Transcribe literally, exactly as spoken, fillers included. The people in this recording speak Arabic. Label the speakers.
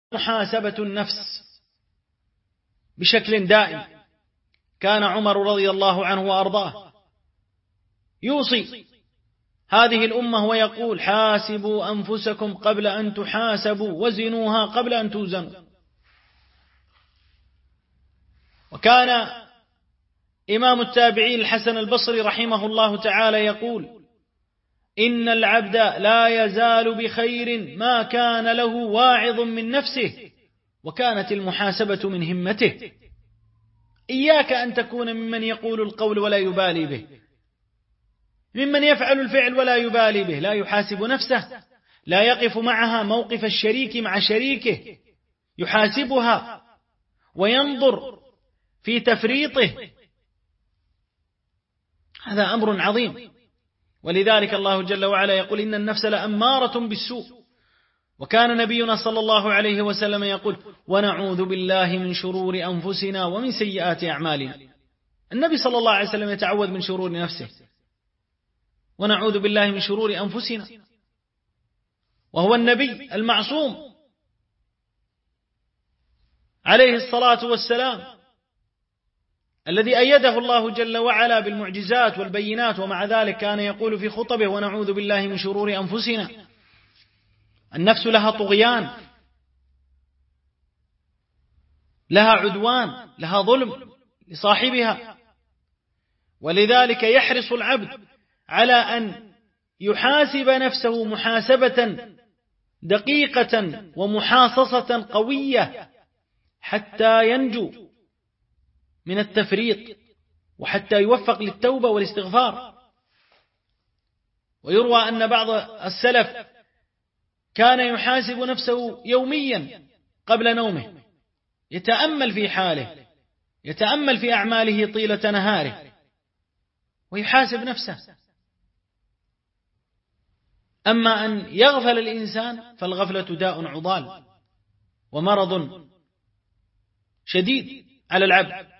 Speaker 1: محاسبة النفس بشكل دائم. كان عمر رضي الله عنه وأرضاه يوصي هذه الأمة ويقول: حاسبوا أنفسكم قبل أن تحاسبوا، وزنوها قبل أن توزنوا. وكان إمام التابعين الحسن البصري رحمه الله تعالى يقول: إن العبد لا يزال بخير ما كان له واعظ من نفسه وكانت المحاسبة من همته. إياك أن تكون ممن يقول القول ولا يبالي به، ممن يفعل الفعل ولا يبالي به، لا يحاسب نفسه، لا يقف معها موقف الشريك مع شريكه، يحاسبها وينظر في تفريطه. هذا أمر عظيم. ولذلك الله جل وعلا يقول: إن النفس لأمارة بالسوء. وكان نبينا صلى الله عليه وسلم يقول: ونعوذ بالله من شرور أنفسنا ومن سيئات أعمالنا. النبي صلى الله عليه وسلم يتعوذ من شرور نفسه، ونعوذ بالله من شرور أنفسنا، وهو النبي المعصوم عليه الصلاة والسلام الذي أيده الله جل وعلا بالمعجزات والبينات، ومع ذلك كان يقول في خطبه: ونعوذ بالله من شرور أنفسنا. النفس لها طغيان، لها عدوان، لها ظلم لصاحبها، ولذلك يحرص العبد على أن يحاسب نفسه محاسبة دقيقة ومحاصصة قوية حتى ينجو من التفريط وحتى يوفق للتوبة والاستغفار. ويروى أن بعض السلف كان يحاسب نفسه يوميا قبل نومه، يتأمل في حاله، يتأمل في أعماله طيلة نهاره ويحاسب نفسه. أما أن يغفل الإنسان فالغفلة داء عضال ومرض شديد على العبد.